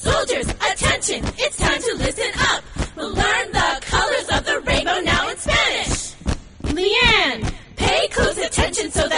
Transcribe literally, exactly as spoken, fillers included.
Soldiers, attention, it's time to listen up. We'll learn the colors of the rainbow now in Spanish. Leanne, pay close attention so